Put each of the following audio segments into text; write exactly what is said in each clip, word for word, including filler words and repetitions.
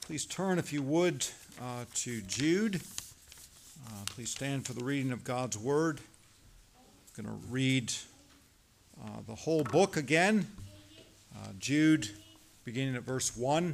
Please turn, if you would, uh, to Jude. Uh, please stand for the reading of God's Word. I'm going to read uh, the whole book again. Uh, Jude, beginning at verse one.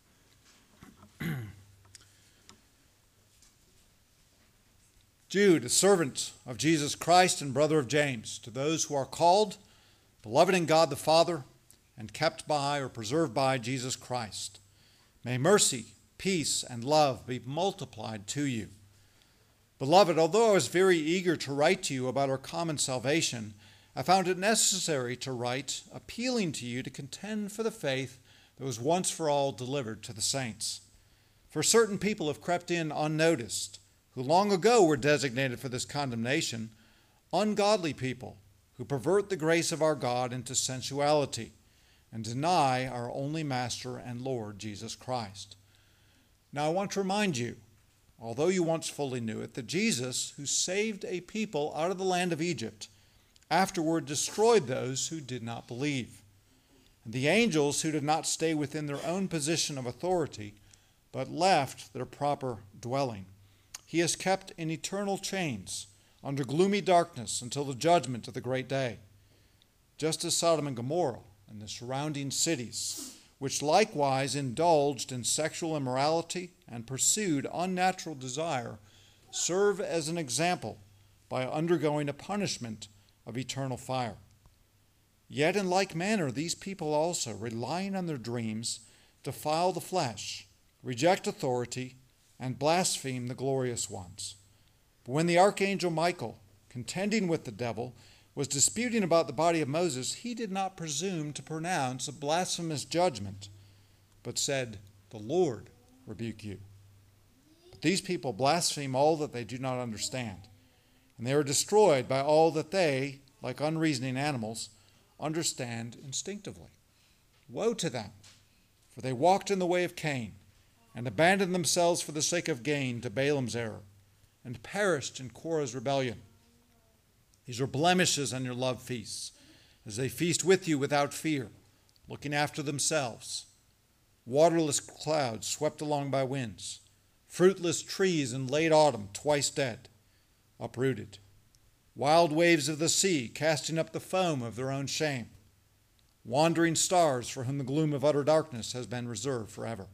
Jude, a servant of Jesus Christ and brother of James, to those who are called, beloved in God the Father, and kept by or preserved by Jesus Christ. May mercy, peace, and love be multiplied to you. Beloved, although I was very eager to write to you about our common salvation, I found it necessary to write, appealing to you to contend for the faith that was once for all delivered to the saints. For certain people have crept in unnoticed, who long ago were designated for this condemnation, ungodly people who pervert the grace of our God into sensuality and deny our only Master and Lord Jesus Christ. Now I want to remind you, although you once fully knew it, that Jesus, who saved a people out of the land of Egypt, afterward destroyed those who did not believe. And the angels who did not stay within their own position of authority, but left their proper dwelling, he has kept in eternal chains under gloomy darkness until the judgment of the great day. Just as Sodom and Gomorrah and the surrounding cities, which likewise indulged in sexual immorality and pursued unnatural desire, serve as an example by undergoing a punishment of eternal fire. Yet in like manner these people also, relying on their dreams, defile the flesh, reject authority, and blaspheme the glorious ones. But when the archangel Michael, contending with the devil, was disputing about the body of Moses, he did not presume to pronounce a blasphemous judgment, but said, "The Lord rebuke you." But these people blaspheme all that they do not understand, and they are destroyed by all that they, like unreasoning animals, understand instinctively. Woe to them, for they walked in the way of Cain, and abandoned themselves for the sake of gain to Balaam's error, and perished in Korah's rebellion. These are blemishes on your love feasts, as they feast with you without fear, looking after themselves. Waterless clouds swept along by winds, fruitless trees in late autumn twice dead, uprooted, wild waves of the sea casting up the foam of their own shame, wandering stars for whom the gloom of utter darkness has been reserved forever.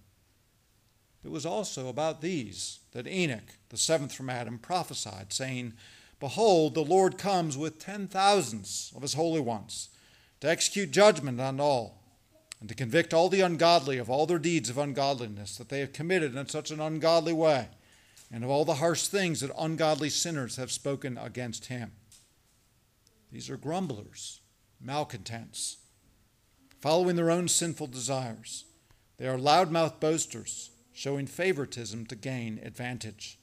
It was also about these that Enoch, the seventh from Adam, prophesied, saying, "Behold, the Lord comes with ten thousands of his holy ones, to execute judgment on all, and to convict all the ungodly of all their deeds of ungodliness that they have committed in such an ungodly way, and of all the harsh things that ungodly sinners have spoken against him." These are grumblers, malcontents, following their own sinful desires. They are loudmouthed boasters, showing favoritism to gain advantage.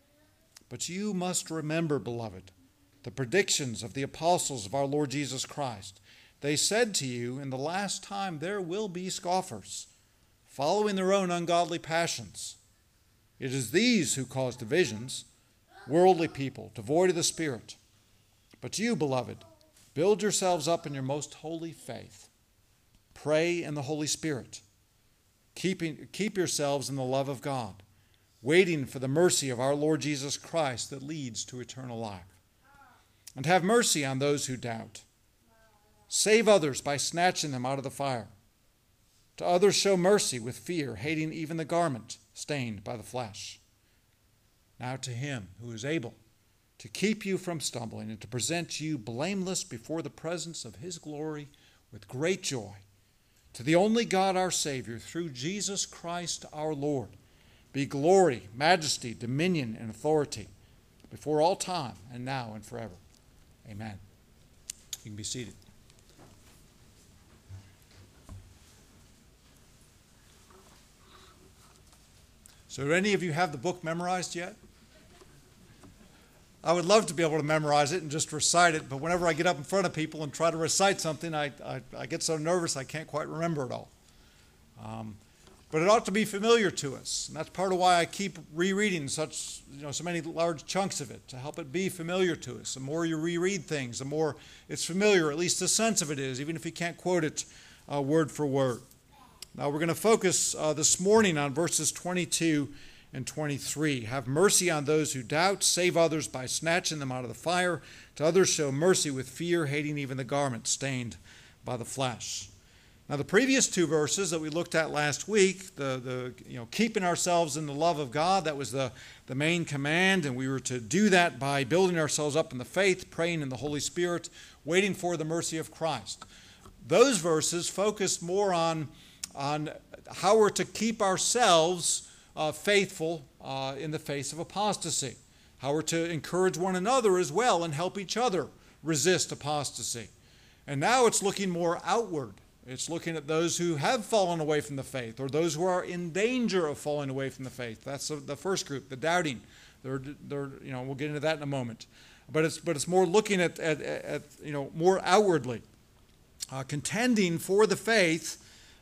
But you must remember, beloved, the predictions of the apostles of our Lord Jesus Christ. They said to you, in the last time there will be scoffers, following their own ungodly passions. It is these who cause divisions, worldly people, devoid of the Spirit. But you, beloved, build yourselves up in your most holy faith. Pray in the Holy Spirit. Keeping, keep yourselves in the love of God, waiting for the mercy of our Lord Jesus Christ that leads to eternal life. And have mercy on those who doubt. Save others by snatching them out of the fire. To others show mercy with fear, hating even the garment stained by the flesh. Now to him who is able to keep you from stumbling and to present you blameless before the presence of his glory with great joy, to the only God our Savior, through Jesus Christ our Lord, be glory, majesty, dominion, and authority before all time and now and forever. Amen. You can be seated. So do any of you have the book memorized yet? I would love to be able to memorize it and just recite it, but whenever I get up in front of people and try to recite something, I, I, I get so nervous I can't quite remember it all. Um, but it ought to be familiar to us, and that's part of why I keep rereading such, you know, so many large chunks of it, to help it be familiar to us. The more you reread things, the more it's familiar, at least the sense of it is, even if you can't quote it uh, word for word. Now we're going to focus uh, this morning on verses twenty-two and twenty-three. Have mercy on those who doubt, save others by snatching them out of the fire. To others show mercy with fear, hating even the garment stained by the flesh. Now the previous two verses that we looked at last week, the, the you know keeping ourselves in the love of God, that was the, the main command, and we were to do that by building ourselves up in the faith, praying in the Holy Spirit, waiting for the mercy of Christ. Those verses focused more on, on how we're to keep ourselves uh, faithful uh, in the face of apostasy, how we're to encourage one another as well and help each other resist apostasy. And now it's looking more outward. It's looking at those who have fallen away from the faith, or those who are in danger of falling away from the faith. That's the first group, the doubting. They're, they're, you know, we'll get into that in a moment. But it's, but it's more looking at, at, at you know, more outwardly. Uh, contending for the faith,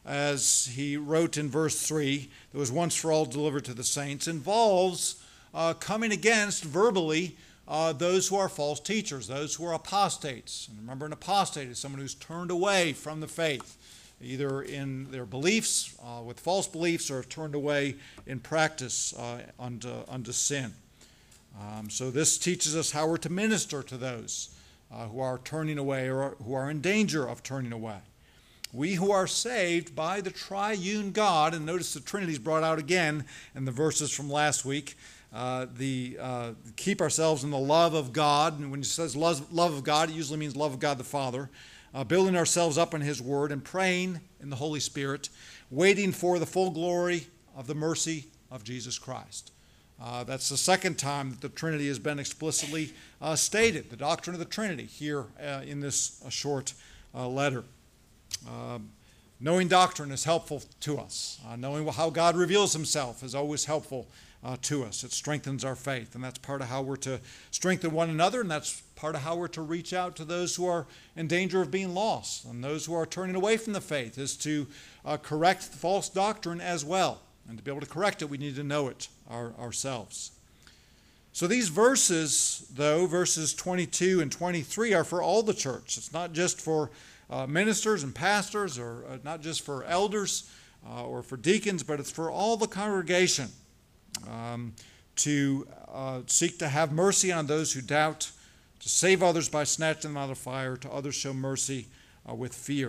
as he wrote in verse three, that was once for all delivered to the saints, involves uh, coming against verbally Uh, those who are false teachers, those who are apostates. And remember, an apostate is someone who's turned away from the faith, either in their beliefs, uh, with false beliefs, or turned away in practice uh, unto, unto sin. Um, so this teaches us how we're to minister to those uh, who are turning away or who are in danger of turning away. We who are saved by the triune God, and notice the Trinity is brought out again in the verses from last week, Uh, the uh, keep ourselves in the love of God. And when he says love, love of God, it usually means love of God the Father. Uh, building ourselves up in his word and praying in the Holy Spirit, waiting for the full glory of the mercy of Jesus Christ. Uh, that's the second time that the Trinity has been explicitly uh, stated, the doctrine of the Trinity, here uh, in this uh, short uh, letter. Uh, knowing doctrine is helpful to us. Uh, knowing how God reveals himself is always helpful Uh, to us. It strengthens our faith, and that's part of how we're to strengthen one another, and that's part of how we're to reach out to those who are in danger of being lost, and those who are turning away from the faith, is to uh, correct false doctrine as well. And to be able to correct it, we need to know it our, ourselves. So these verses, though, verses twenty-two and twenty-three, are for all the church. It's not just for uh, ministers and pastors, or uh, not just for elders uh, or for deacons, but it's for all the congregation. Um, to uh, seek to have mercy on those who doubt, to save others by snatching them out of fire, to others show mercy uh, with fear.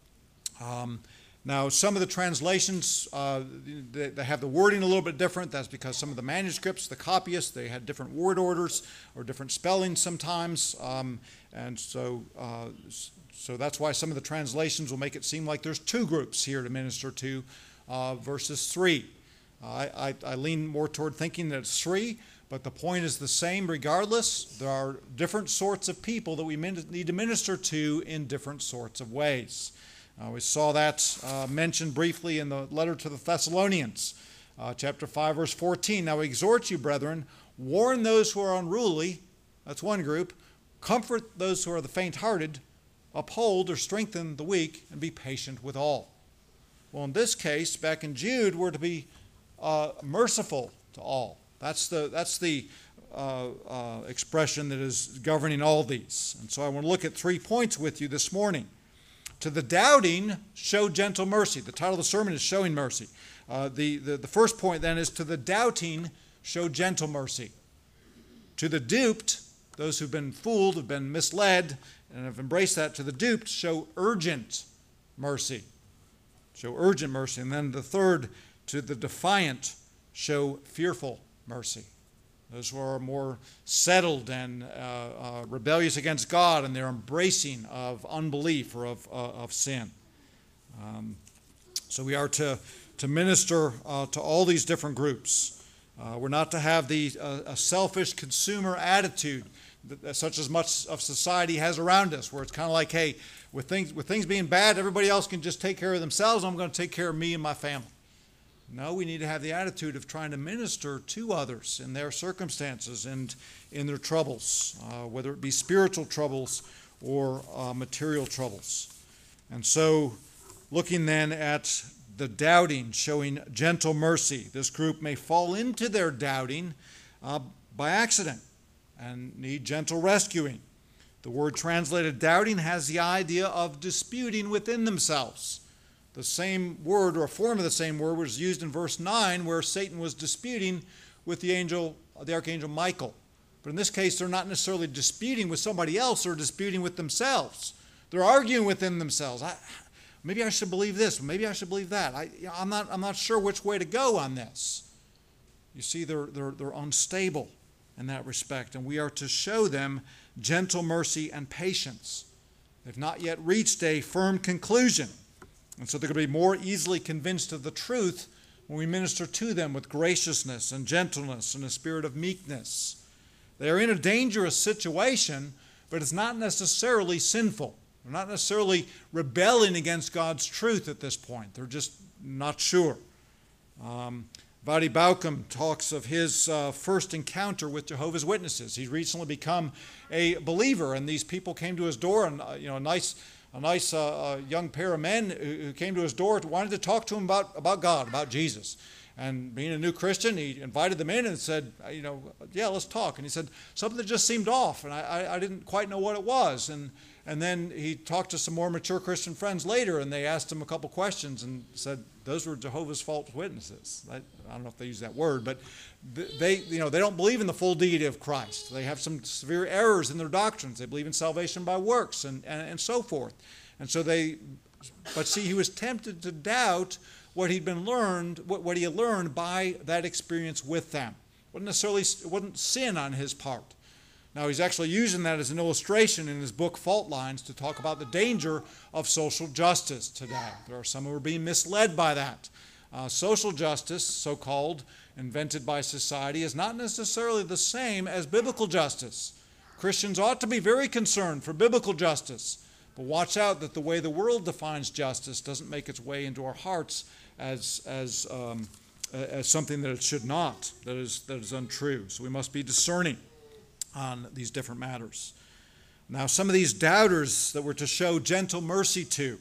Um, now, some of the translations, uh, they, they have the wording a little bit different. That's because some of the manuscripts, the copyists, they had different word orders or different spellings sometimes. Um, and so, uh, so that's why some of the translations will make it seem like there's two groups here to minister to, uh, versus three. I, I, I lean more toward thinking that it's three, but the point is the same regardless. There are different sorts of people that we need to minister to in different sorts of ways. Uh, we saw that uh, mentioned briefly in the letter to the Thessalonians, uh, chapter five, verse fourteen. Now we exhort you, brethren, warn those who are unruly, that's one group, comfort those who are the faint-hearted, uphold or strengthen the weak, and be patient with all. Well, in this case, back in Jude, we're to be Uh, merciful to all. That's the that's the uh, uh, expression that is governing all these. And so I want to look at three points with you this morning. To the doubting, show gentle mercy. The title of the sermon is Showing Mercy. Uh, the, the, the first point then is to the doubting, show gentle mercy. To the duped, those who've been fooled, have been misled, and have embraced that, to the duped, show urgent mercy. Show urgent mercy. And then the third, to the defiant, show fearful mercy. Those who are more settled and uh, uh, rebellious against God, and they're embracing of unbelief or of, uh, of sin. Um, so we are to, to minister uh, to all these different groups. Uh, we're not to have the uh, a selfish consumer attitude that, such as much of society has around us, where it's kind of like, hey, with things, with things being bad, everybody else can just take care of themselves. I'm going to take care of me and my family. No, we need to have the attitude of trying to minister to others in their circumstances and in their troubles, uh, whether it be spiritual troubles or uh, material troubles. And so, looking then at the doubting, showing gentle mercy, this group may fall into their doubting uh, by accident and need gentle rescuing. The word translated doubting has the idea of disputing within themselves. The same word, or a form of the same word, was used in verse nine, where Satan was disputing with the angel, the archangel Michael. But in this case, they're not necessarily disputing with somebody else, they're disputing with themselves. They're arguing within themselves. I, maybe I should believe this, maybe I should believe that. I, you know, I'm not, I'm not sure which way to go on this. You see, they're, they're, they're unstable in that respect, and we are to show them gentle mercy and patience. They've not yet reached a firm conclusion, and so they're going to be more easily convinced of the truth when we minister to them with graciousness and gentleness and a spirit of meekness. They are in a dangerous situation, but it's not necessarily sinful. They're not necessarily rebelling against God's truth at this point. They're just not sure. Um, Voddie Baucham talks of his uh, first encounter with Jehovah's Witnesses. He's recently become a believer, and these people came to his door, and uh, you know, a nice, a nice uh, uh, young pair of men who, who came to his door, wanted to talk to him about, about God, about Jesus. And being a new Christian, he invited them in and said, you know, yeah, let's talk. And he said, something that just seemed off, and I, I, I didn't quite know what it was. And and then he talked to some more mature Christian friends later, and they asked him a couple questions and said, those were Jehovah's false witnesses. I, I don't know if they use that word, but they, you know, they don't believe in the full deity of Christ. They have some severe errors in their doctrines. They believe in salvation by works and, and, and so forth. And so they, but see, he was tempted to doubt what he'd been learned, what, what he had learned by that experience with them. It wasn't necessarily, it wasn't sin on his part. Now, he's actually using that as an illustration in his book, Fault Lines, to talk about the danger of social justice today. There are some who are being misled by that. Uh, social justice, so-called, invented by society, is not necessarily the same as biblical justice. Christians ought to be very concerned for biblical justice, but watch out that the way the world defines justice doesn't make its way into our hearts as, as, um, as something that it should not, that is, that is untrue. So we must be discerning on these different matters. Now, some of these doubters that we're to show gentle mercy to,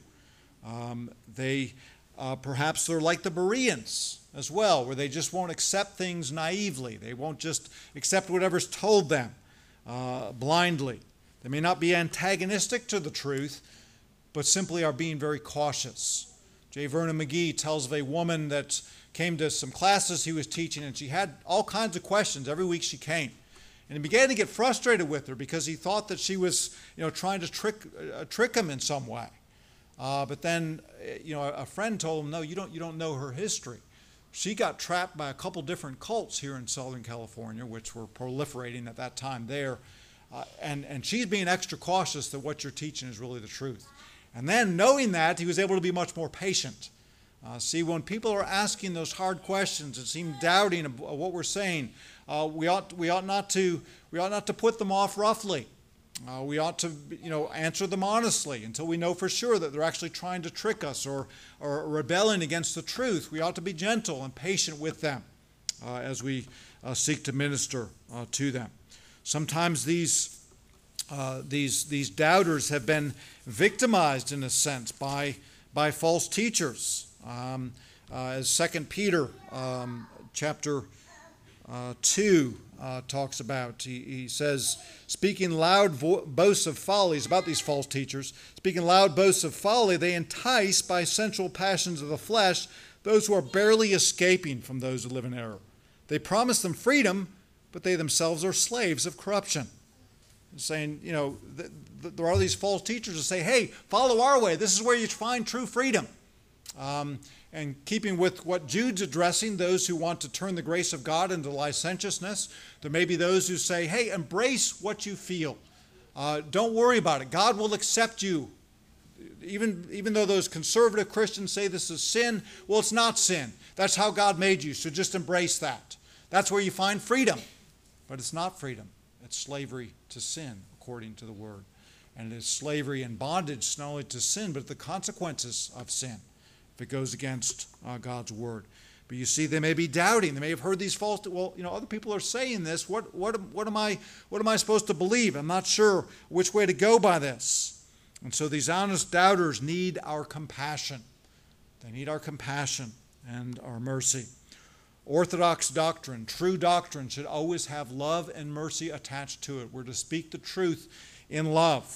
um, they uh, perhaps they're like the Bereans as well, where they just won't accept things naively. They won't just accept whatever's told them uh, blindly. They may not be antagonistic to the truth, but simply are being very cautious. J. Vernon McGee tells of a woman that came to some classes he was teaching, and she had all kinds of questions every week she came. And he began to get frustrated with her because he thought that she was, you know, trying to trick uh, trick him in some way. Uh, but then, you know, a friend told him, no, you don't, you don't know her history. She got trapped by a couple different cults here in Southern California, which were proliferating at that time there. Uh, and, and she's being extra cautious that what you're teaching is really the truth. And then, knowing that, he was able to be much more patient. Uh, see, when people are asking those hard questions and seem doubting of, of what we're saying, uh, we ought we ought not to we ought not to put them off roughly. Uh, we ought to, you know, answer them honestly until we know for sure that they're actually trying to trick us or or rebelling against the truth. We ought to be gentle and patient with them uh, as we uh, seek to minister uh, to them. Sometimes these uh, these these doubters have been victimized in a sense by by false teachers. Um, uh, as Second Peter um, chapter uh, two uh, talks about, he, he says, speaking loud vo- boasts of follies about these false teachers, speaking loud boasts of folly, they entice by sensual passions of the flesh those who are barely escaping from those who live in error. They promise them freedom, but they themselves are slaves of corruption. Saying, you know, th- th- there are these false teachers that say, hey, follow our way. This is where you find true freedom. Um, and keeping with what Jude's addressing, those who want to turn the grace of God into licentiousness, there may be those who say, hey, embrace what you feel. Uh, don't worry about it. God will accept you. Even, even though those conservative Christians say this is sin, well, it's not sin. That's how God made you, so just embrace that. That's where you find freedom. But it's not freedom. It's slavery to sin, according to the Word. And it is slavery and bondage not only to sin, but the consequences of sin, if it goes against uh, God's Word. But you see, they may be doubting. They may have heard these false, well, you know, other people are saying this. What, what, what, am I, what am I supposed to believe? I'm not sure which way to go by this. And so these honest doubters need our compassion. They need our compassion and our mercy. Orthodox doctrine, true doctrine, should always have love and mercy attached to it. We're to speak the truth in love.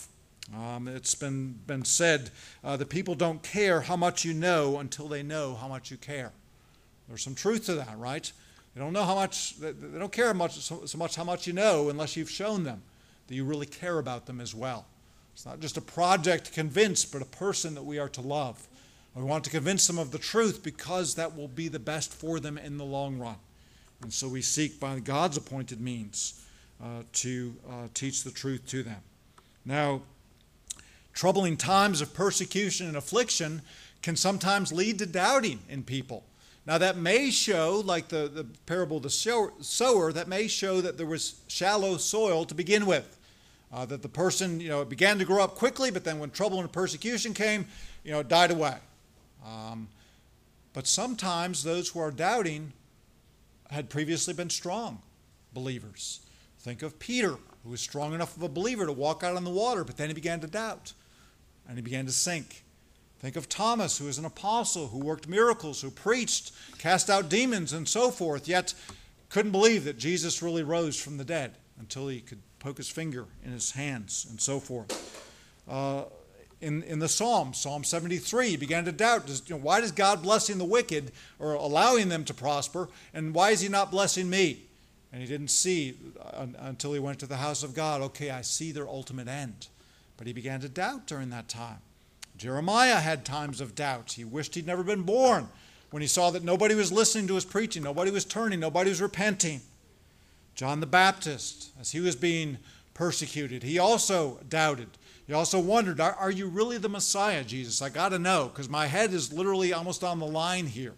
Um, it's been, been said uh, that people don't care how much you know until they know how much you care. There's some truth to that, right? They don't know how much, they don't care much, so, so much how much you know unless you've shown them that you really care about them as well. It's not just a project to convince, but a person that we are to love. We want to convince them of the truth because that will be the best for them in the long run. And so we seek by God's appointed means uh, to uh, teach the truth to them. Now, troubling times of persecution and affliction can sometimes lead to doubting in people. Now that may show, like the, the parable of the sower, that may show that there was shallow soil to begin with. Uh, that the person, you know, it began to grow up quickly, but then when trouble and persecution came, you know, it died away. Um, but sometimes those who are doubting had previously been strong believers. Think of Peter, who was strong enough of a believer to walk out on the water, but then he began to doubt, and he began to sink. Think of Thomas, who was an apostle, who worked miracles, who preached, cast out demons, and so forth, yet couldn't believe that Jesus really rose from the dead until he could poke his finger in his hands, and so forth. Uh, in, in the Psalm, Psalm seventy-three, he began to doubt, does, you know, why is God blessing the wicked or allowing them to prosper, and why is he not blessing me? And he didn't see uh, until he went to the house of God, okay, I see their ultimate end. But he began to doubt during that time. Jeremiah had times of doubt. He wished he'd never been born when he saw that nobody was listening to his preaching, nobody was turning, nobody was repenting. John the Baptist, as he was being persecuted, he also doubted. He also wondered, are, are you really the Messiah, Jesus? I got to know, because my head is literally almost on the line here.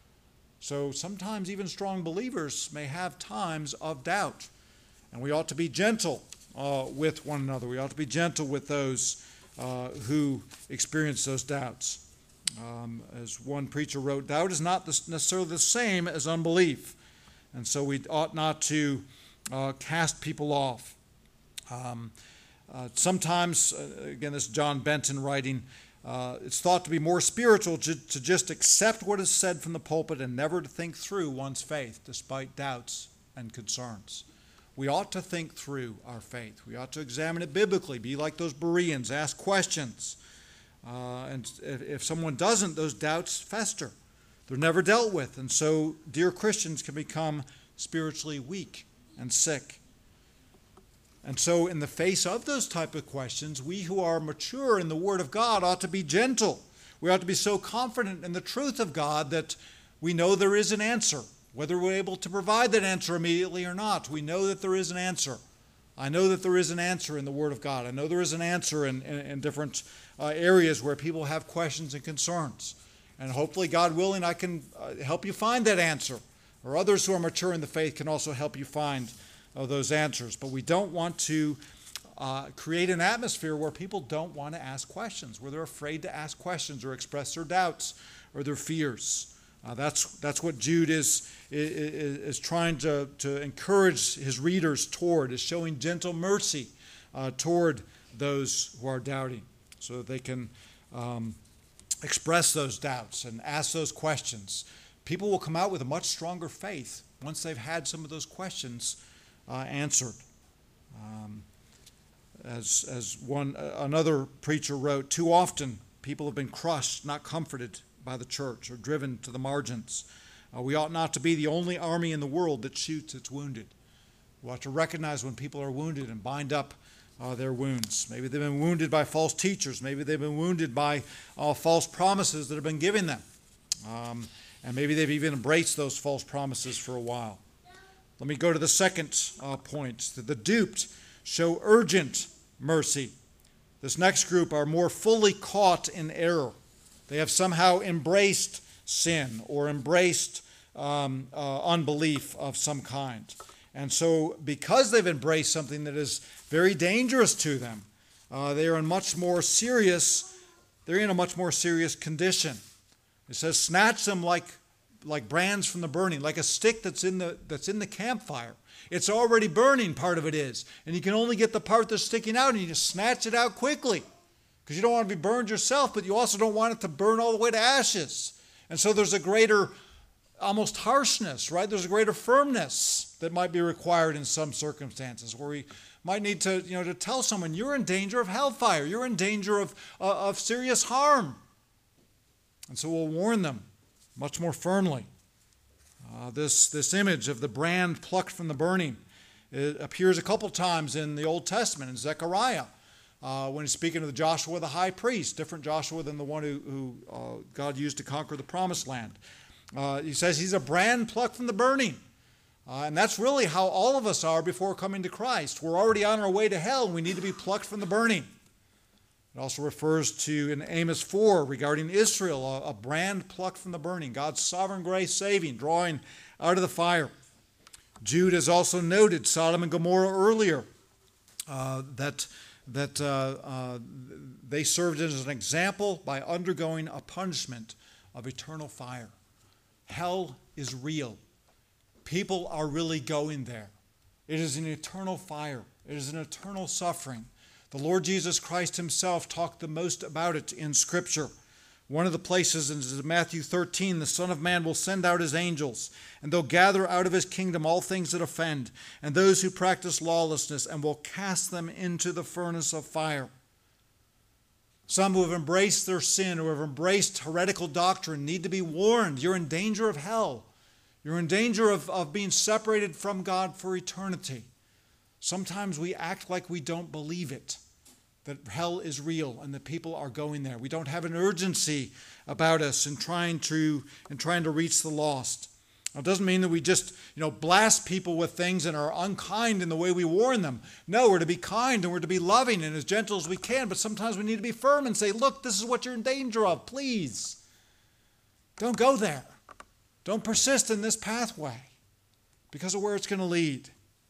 So sometimes even strong believers may have times of doubt. And we ought to be gentle uh, with one another. We ought to be gentle with those uh, who experience those doubts. Um, as one preacher wrote, doubt is not necessarily the same as unbelief. And so we ought not to uh, cast people off. Um, uh, sometimes, uh, again, this is John Benton writing, uh, it's thought to be more spiritual to, to just accept what is said from the pulpit and never to think through one's faith despite doubts and concerns. We ought to think through our faith. We ought to examine it biblically, be like those Bereans, ask questions. Uh, and if, if someone doesn't, those doubts fester. They're never dealt with. And so dear Christians can become spiritually weak and sick. And so in the face of those type of questions, we who are mature in the Word of God ought to be gentle. We ought to be so confident in the truth of God that we know there is an answer. Whether we're able to provide that answer immediately or not, we know that there is an answer. I know that there is an answer in the Word of God. I know there is an answer in, in, in different uh, areas where people have questions and concerns. And hopefully, God willing, I can uh, help you find that answer. Or others who are mature in the faith can also help you find uh, those answers. But we don't want to uh, create an atmosphere where people don't want to ask questions, where they're afraid to ask questions or express their doubts or their fears. Uh, that's that's what Jude is, is, is trying to, to encourage his readers toward, is showing gentle mercy uh, toward those who are doubting so that they can um, express those doubts and ask those questions. People will come out with a much stronger faith once they've had some of those questions uh, answered. Um, as as one uh, another preacher wrote, too often people have been crushed, not comforted by the church, or driven to the margins. Uh, we ought not to be the only army in the world that shoots its wounded. We ought to recognize when people are wounded and bind up uh, their wounds. Maybe they've been wounded by false teachers. Maybe they've been wounded by uh, false promises that have been given them. Um, and maybe they've even embraced those false promises for a while. Let me go to the second uh, point. That the duped show urgent mercy. This next group are more fully caught in error. They have somehow embraced sin or embraced um, uh, unbelief of some kind. And so because they've embraced something that is very dangerous to them, uh, they are in much more serious, they're in a much more serious condition. It says, snatch them like, like brands from the burning, like a stick that's in the, that's in the campfire. It's already burning, part of it is. And you can only get the part that's sticking out, and you just snatch it out quickly. Because you don't want to be burned yourself, but you also don't want it to burn all the way to ashes. And so there's a greater, almost harshness, right? There's a greater firmness that might be required in some circumstances where we might need to, you know, to tell someone, you're in danger of hellfire. You're in danger of, uh, of serious harm. And so we'll warn them much more firmly. Uh, this, this image of the brand plucked from the burning, it appears a couple times in the Old Testament, in Zechariah, uh, when he's speaking of the Joshua the high priest, different Joshua than the one who, who uh, God used to conquer the promised land. Uh, he says he's a brand plucked from the burning. Uh, and that's really how all of us are before coming to Christ. We're already on our way to hell, and we need to be plucked from the burning. It also refers to, in Amos four, regarding Israel, a, a brand plucked from the burning, God's sovereign grace saving, drawing out of the fire. Jude has also noted Sodom and Gomorrah earlier, uh, that, that uh, uh, they served as an example by undergoing a punishment of eternal fire. Hell is real. People are really going there. It is an eternal fire. It is an eternal suffering. The Lord Jesus Christ himself talked the most about it in Scripture. One of the places is in Matthew thirteen, the Son of Man will send out his angels, and they'll gather out of his kingdom all things that offend, and those who practice lawlessness, and will cast them into the furnace of fire. Some who have embraced their sin, who have embraced heretical doctrine, need to be warned. You're in danger of hell. You're in danger of, of being separated from God for eternity. Sometimes we act like we don't believe it, that hell is real and that people are going there. We don't have an urgency about us in trying to, in trying to reach the lost. Now, it doesn't mean that we just, you know, blast people with things and are unkind in the way we warn them. No, we're to be kind and we're to be loving and as gentle as we can, but sometimes we need to be firm and say, look, this is what you're in danger of. Please, don't go there. Don't persist in this pathway because of where it's going to lead.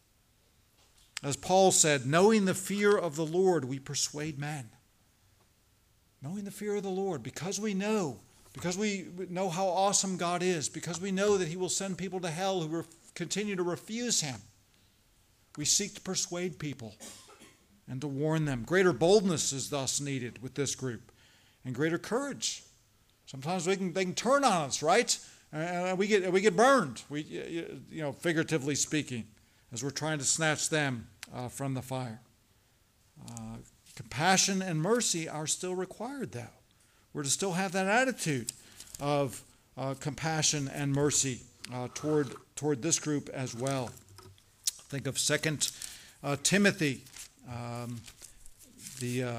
As Paul said, knowing the fear of the Lord, we persuade men. Knowing the fear of the Lord, because we know, because we know how awesome God is, because we know that he will send people to hell who ref- continue to refuse him, we seek to persuade people and to warn them. Greater boldness is thus needed with this group, and greater courage. Sometimes we can, they can turn on us, right? And we get we get burned, we, you know, figuratively speaking, as we're trying to snatch them uh, from the fire. Uh, compassion and mercy are still required, though. We're to still have that attitude of uh, compassion and mercy uh, toward toward this group as well. Think of Second uh, Timothy, um, the uh,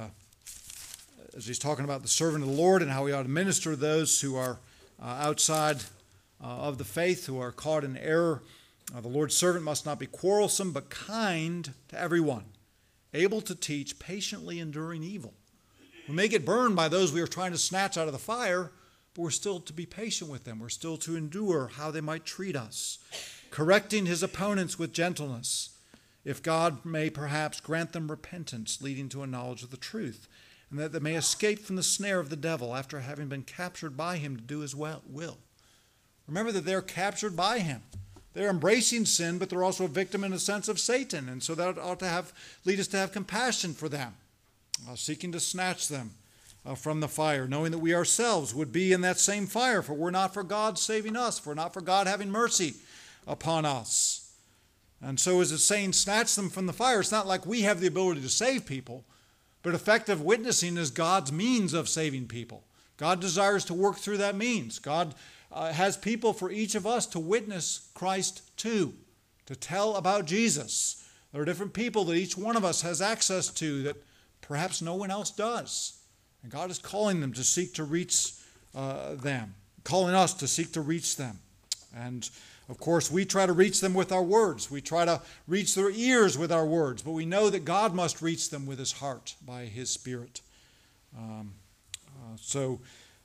as he's talking about the servant of the Lord and how we ought to minister to those who are uh, outside Uh, of the faith, who are caught in error. Uh, the Lord's servant must not be quarrelsome, but kind to everyone, able to teach, patiently enduring evil. We may get burned by those we are trying to snatch out of the fire, but we're still to be patient with them. We're still to endure how they might treat us, correcting his opponents with gentleness, if God may perhaps grant them repentance, leading to a knowledge of the truth, and that they may escape from the snare of the devil after having been captured by him to do his will. Remember that they're captured by him. They're embracing sin, but they're also a victim in a sense of Satan. And so that ought to have lead us to have compassion for them, uh, seeking to snatch them uh, from the fire, knowing that we ourselves would be in that same fire, for we're not for God saving us, for we're not for God having mercy upon us. And so as it's saying, snatch them from the fire, it's not like we have the ability to save people, but effective witnessing is God's means of saving people. God desires to work through that means. God Uh, has people for each of us to witness Christ to, to tell about Jesus. There are different people that each one of us has access to that perhaps no one else does. And God is calling them to seek to reach uh, them, calling us to seek to reach them. And of course, we try to reach them with our words. We try to reach their ears with our words, but we know that God must reach them with his heart by his Spirit. Um, uh, so,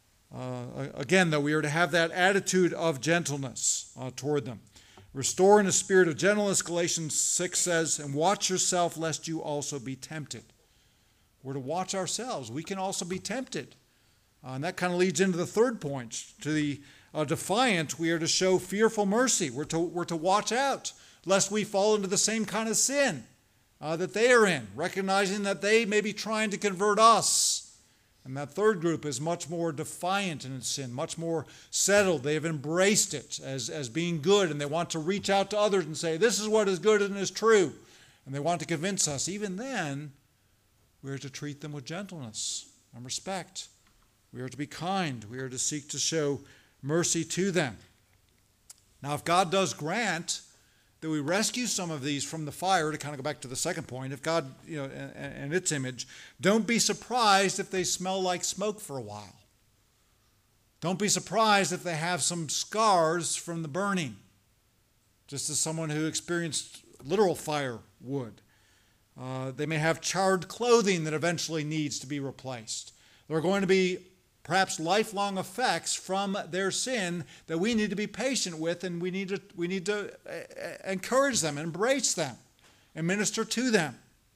Uh, again, though, we are to have that attitude of gentleness uh, toward them. Restore in a spirit of gentleness, Galatians six says, and watch yourself lest you also be tempted. We're to watch ourselves. We can also be tempted. Uh, and that kind of leads into the third point. To the uh, defiant, we are to show fearful mercy. We're to, we're to watch out lest we fall into the same kind of sin uh, that they are in, recognizing that they may be trying to convert us. And that third group is much more defiant in its sin, much more settled. They have embraced it as, as being good, and they want to reach out to others and say, this is what is good and is true. and they want to convince us, even then, we are to treat them with gentleness and respect. We are to be kind. We are to seek to show mercy to them. Now, if God does grant that we rescue some of these from the fire, to kind of go back to the second point, if God, you know, and, and its image, don't be surprised if they smell like smoke for a while. Don't be surprised if they have some scars from the burning, just as someone who experienced literal fire would. Uh, they may have charred clothing that eventually needs to be replaced. There are going to be perhaps lifelong effects from their sin that we need to be patient with, and we need to, we need to encourage them, embrace them, and minister to them.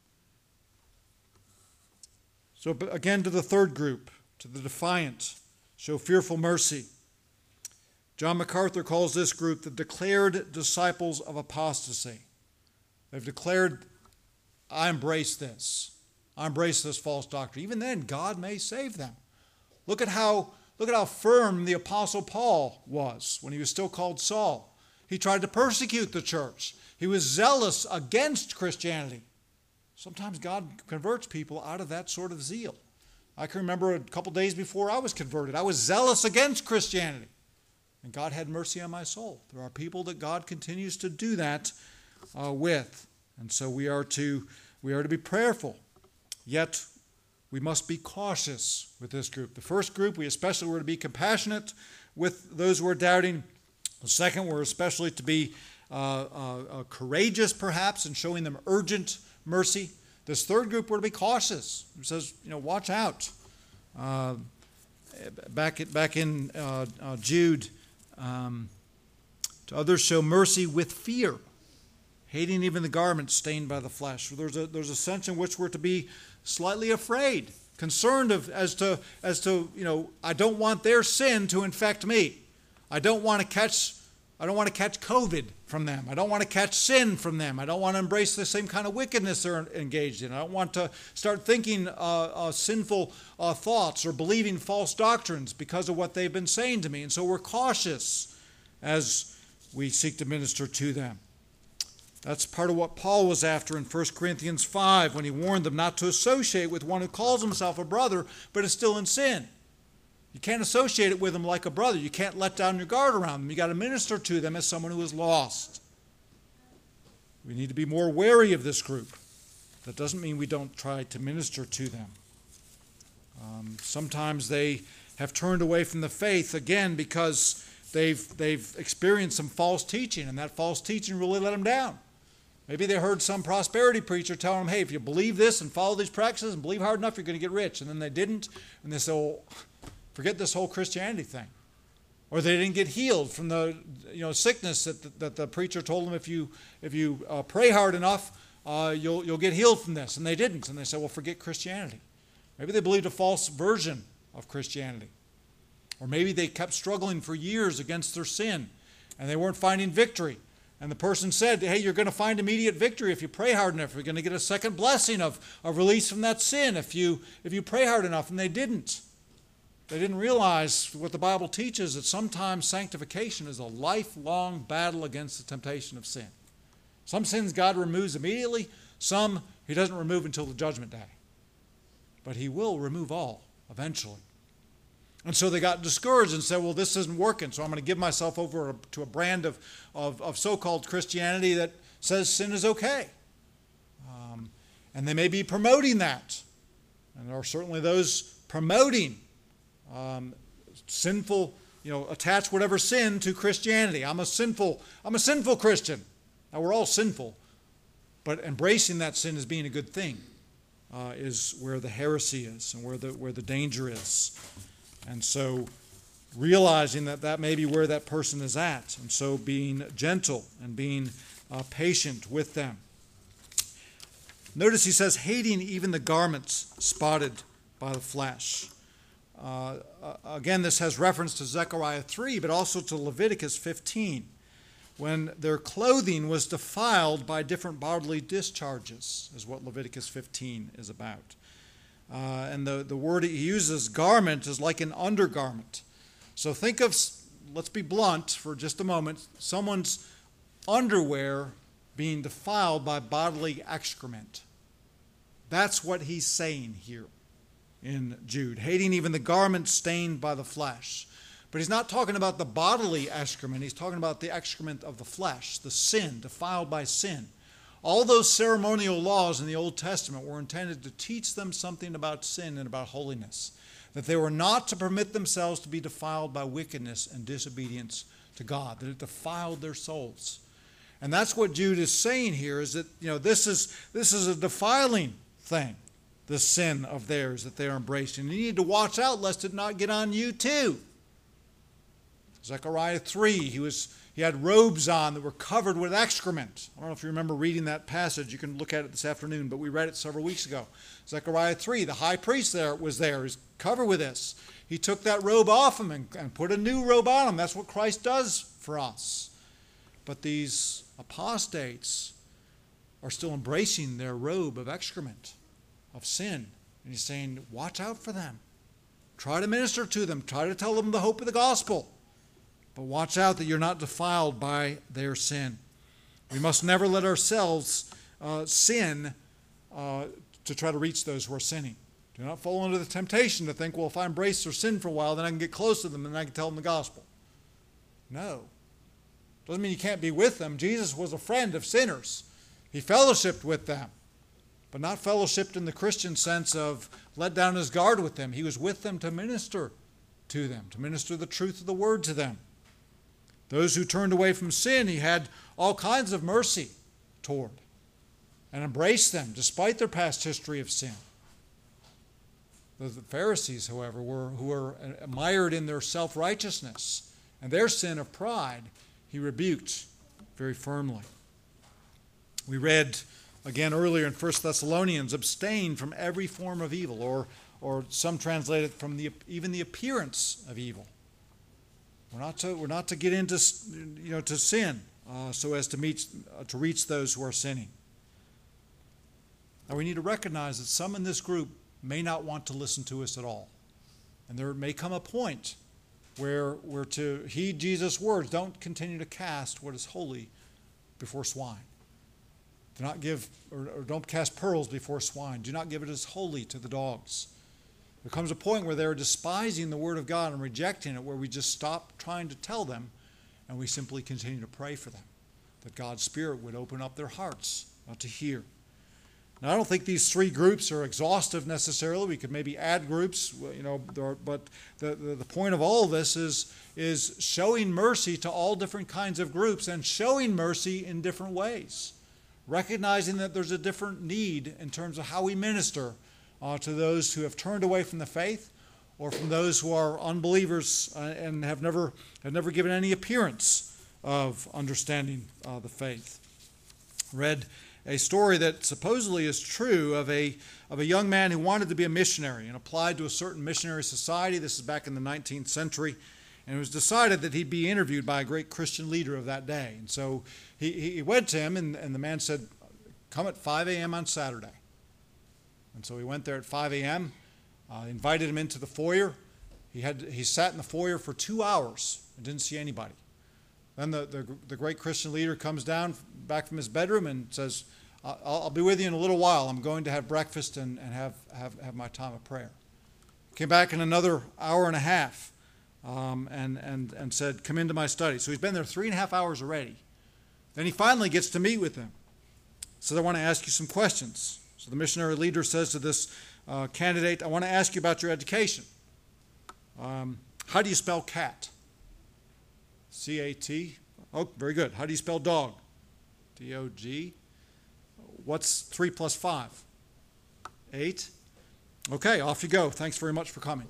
So again, to the third group, to the defiant, show fearful mercy. John MacArthur calls this group the declared disciples of apostasy. They've declared, I embrace this. I embrace this false doctrine. Even then, God may save them. Look at how, look at how firm the Apostle Paul was when he was still called Saul. He tried to persecute the church. He was zealous against Christianity. Sometimes God converts people out of that sort of zeal. I can remember a couple days before I was converted, I was zealous against Christianity. And God had mercy on my soul. There are people that God continues to do that uh, with. And so we are to, we are to be prayerful. Yet we must be cautious with this group. The first group, we especially were to be compassionate with those who are doubting. The second, we're especially to be uh, uh, uh, courageous, perhaps, in showing them urgent mercy. This third group, we're to be cautious. It says, you know, watch out. Uh, back, back in uh, uh, Jude, um, to others show mercy with fear, hating even the garment stained by the flesh. There's a, there's a sense in which we're to be slightly afraid, concerned of, as to, as to, you know, I don't want their sin to infect me. I don't want to catch, I don't want to catch COVID from them. I don't want to catch sin from them. I don't want to embrace the same kind of wickedness they're engaged in. I don't want to start thinking uh, uh, sinful uh, thoughts or believing false doctrines because of what they've been saying to me. And so we're cautious as we seek to minister to them. That's part of what Paul was after in First Corinthians five when he warned them not to associate with one who calls himself a brother but is still in sin. You can't associate it with them like a brother. You can't let down your guard around them. You've got to minister to them as someone who is lost. We need to be more wary of this group. That doesn't mean we don't try to minister to them. Um, sometimes they have turned away from the faith, again, because they've, they've experienced some false teaching, and that false teaching really let them down. Maybe they heard some prosperity preacher tell them, hey, if you believe this and follow these practices and believe hard enough, you're going to get rich. And then they didn't, and they said, oh, forget this whole Christianity thing. Or they didn't get healed from the you know sickness that the, that the preacher told them if you if you uh, pray hard enough, uh, you'll you'll get healed from this. And they didn't, and they said, well, forget Christianity. Maybe they believed a false version of Christianity. Or maybe they kept struggling for years against their sin, and they weren't finding victory. And the person said, hey, you're going to find immediate victory if you pray hard enough. You're going to get a second blessing of, of release from that sin if you, if you pray hard enough. And they didn't. They didn't realize what the Bible teaches, that sometimes sanctification is a lifelong battle against the temptation of sin. Some sins God removes immediately. Some he doesn't remove until the judgment day. But he will remove all eventually. And so they got discouraged and said, well, this isn't working, so I'm going to give myself over to a brand of, of, of so-called Christianity that says sin is okay. Um, and they may be promoting that. And there are certainly those promoting um, sinful, you know, attach whatever sin to Christianity. I'm a sinful, I'm a sinful Christian. Now, we're all sinful, but embracing that sin as being a good thing uh, is where the heresy is and where the, where the danger is. And so realizing that that may be where that person is at. And so being gentle and being uh, patient with them. Notice he says, hating even the garments spotted by the flesh. Uh, uh, again, this has reference to Zechariah three, but also to Leviticus fifteen, when their clothing was defiled by different bodily discharges, is what Leviticus fifteen is about. Uh, and the, the word he uses, garment, is like an undergarment. So think of, let's be blunt for just a moment, someone's underwear being defiled by bodily excrement. That's what he's saying here in Jude, hating even the garment stained by the flesh. But he's not talking about the bodily excrement. He's talking about the excrement of the flesh, the sin, defiled by sin. All those ceremonial laws in the Old Testament were intended to teach them something about sin and about holiness, that they were not to permit themselves to be defiled by wickedness and disobedience to God, that it defiled their souls. And that's what Jude is saying here, is that, you know, this is this is a defiling thing, the sin of theirs that they are embracing. You need to watch out lest it not get on you too. Zechariah three, he was he had robes on that were covered with excrement. I don't know if you remember reading that passage. You can look at it this afternoon, but we read it several weeks ago. Zechariah three, the high priest there was there, is covered with this. He took that robe off him and, and put a new robe on him. That's what Christ does for us. But these apostates are still embracing their robe of excrement, of sin. And he's saying, watch out for them. Try to minister to them. Try to tell them the hope of the gospel. But watch out that you're not defiled by their sin. We must never let ourselves uh, sin uh, to try to reach those who are sinning. Do not fall into the temptation to think, well, if I embrace their sin for a while, then I can get close to them and I can tell them the gospel. No. Doesn't mean you can't be with them. Jesus was a friend of sinners. He fellowshiped with them, but not fellowshipped in the Christian sense of let down his guard with them. He was with them to minister to them, to minister the truth of the word to them. Those who turned away from sin, he had all kinds of mercy toward and embraced them despite their past history of sin. The Pharisees, however, were, who were mired in their self-righteousness and their sin of pride, he rebuked very firmly. We read again earlier in First Thessalonians, abstain from every form of evil, or, or some translate it from the, even the appearance of evil. We're not to, we're not to get into, you know, to sin uh, so as to, meet, uh, to reach those who are sinning. Now we need to recognize that some in this group may not want to listen to us at all. And there may come a point where we're to heed Jesus' words. Don't continue to cast what is holy before swine. Do not give, or, or don't cast pearls before swine. Do not give it as holy to the dogs. There comes a point where they're despising the word of God and rejecting it, where we just stop trying to tell them and we simply continue to pray for them, that God's Spirit would open up their hearts uh, to hear. Now, I don't think these three groups are exhaustive necessarily. We could maybe add groups, you know, are, but the, the, the point of all of this is, is showing mercy to all different kinds of groups and showing mercy in different ways, recognizing that there's a different need in terms of how we minister uh, to those who have turned away from the faith or from those who are unbelievers uh, and have never, have never given any appearance of understanding uh, the faith. Read a story that supposedly is true of a, of a young man who wanted to be a missionary and applied to a certain missionary society. This is back in the nineteenth century. And it was decided that he'd be interviewed by a great Christian leader of that day. And so he, he went to him, and, and the man said, come at five a.m. on Saturday. And so he went there at five a.m., uh, invited him into the foyer. He, had, he sat in the foyer for two hours and didn't see anybody. Then the, the, the great Christian leader comes down back from his bedroom and says, I'll, I'll be with you in a little while. I'm going to have breakfast and, and have, have, have my time of prayer. Came back in another hour and a half um, and, and, and said, come into my study. So he's been there three and a half hours already. Then he finally gets to meet with them. Says, I want to ask you some questions. So the missionary leader says to this uh, candidate, I want to ask you about your education. Um, how do you spell cat? C A T. Oh, very good. How do you spell dog? D O G. What's three plus five? Eight. Okay, off you go. Thanks very much for coming.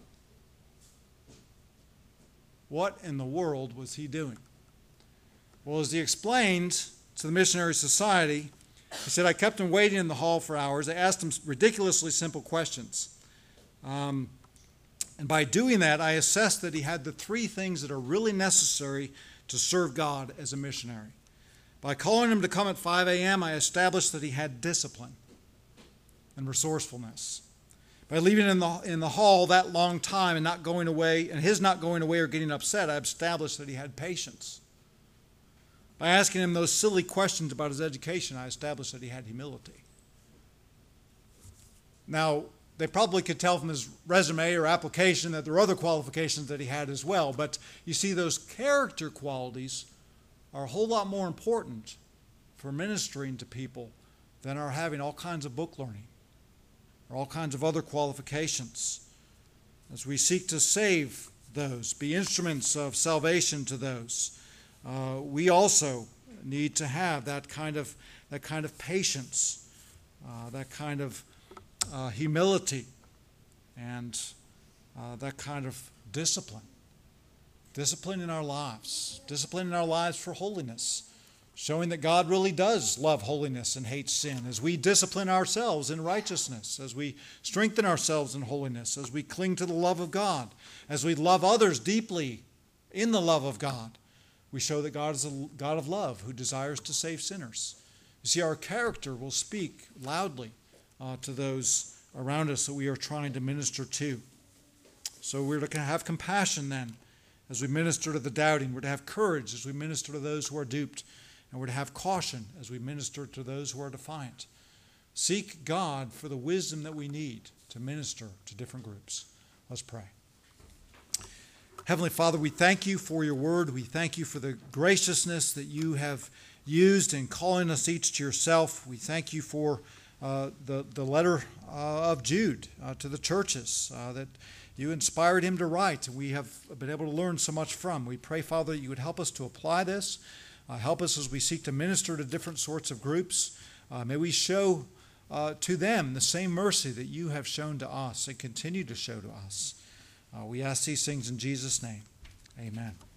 What in the world was he doing? Well, as he explained to the missionary society, he said, I kept him waiting in the hall for hours. I asked him ridiculously simple questions. Um, And by doing that, I assessed that he had the three things that are really necessary to serve God as a missionary. By calling him to come at five a.m., I established that he had discipline and resourcefulness. By leaving him in the, in the hall that long time and not going away, and his not going away or getting upset, I established that he had patience. By asking him those silly questions about his education, I established that he had humility. Now, they probably could tell from his resume or application that there were other qualifications that he had as well, but you see, those character qualities are a whole lot more important for ministering to people than our having all kinds of book learning or all kinds of other qualifications. As we seek to save those, be instruments of salvation to those, uh, we also need to have that kind of that kind of patience, uh, that kind of uh, humility, and uh, that kind of discipline. Discipline in our lives, discipline in our lives for holiness, showing that God really does love holiness and hates sin, as we discipline ourselves in righteousness, as we strengthen ourselves in holiness, as we cling to the love of God, as we love others deeply in the love of God. We show that God is a God of love who desires to save sinners. You see, our character will speak loudly uh, to those around us that we are trying to minister to. So we're to have compassion then as we minister to the doubting. We're to have courage as we minister to those who are duped. And we're to have caution as we minister to those who are defiant. Seek God for the wisdom that we need to minister to different groups. Let's pray. Heavenly Father, we thank you for your word. We thank you for the graciousness that you have used in calling us each to yourself. We thank you for uh, the, the letter uh, of Jude uh, to the churches uh, that you inspired him to write. We have been able to learn so much from. We pray, Father, that you would help us to apply this. Uh, help us as we seek to minister to different sorts of groups. Uh, may we show uh, to them the same mercy that you have shown to us and continue to show to us. Uh, we ask these things in Jesus' name. Amen.